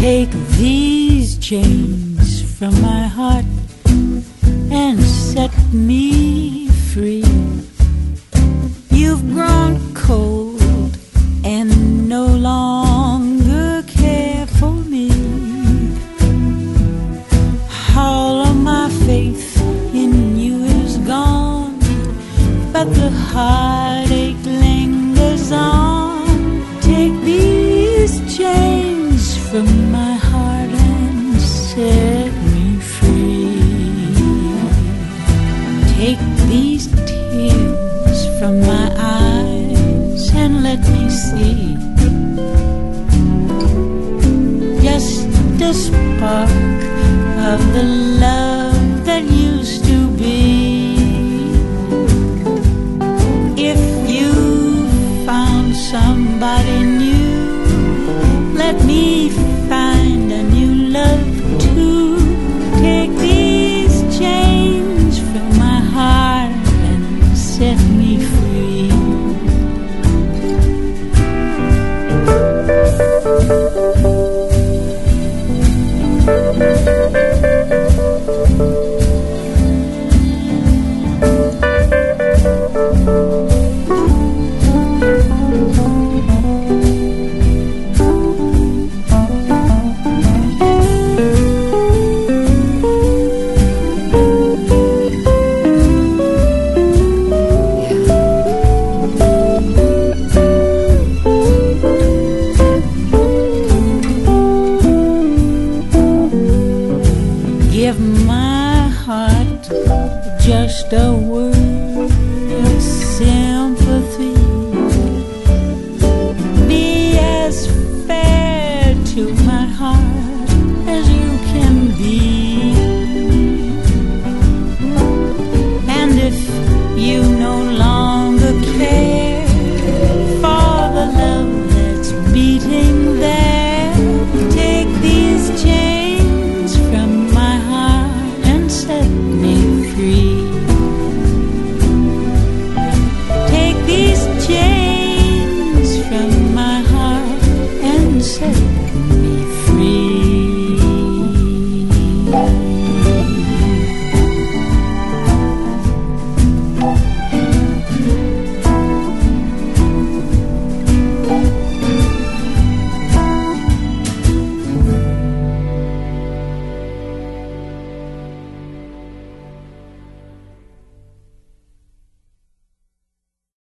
Take these chains from my heart and set me free. You've grown cold and no longer care for me. All of my faith in you is gone, but the heartache lingers on. Take these chains from my heart and set me free. Take these tears from my eyes and let me see just a spark of the love that used to be. If you found somebody new, let me find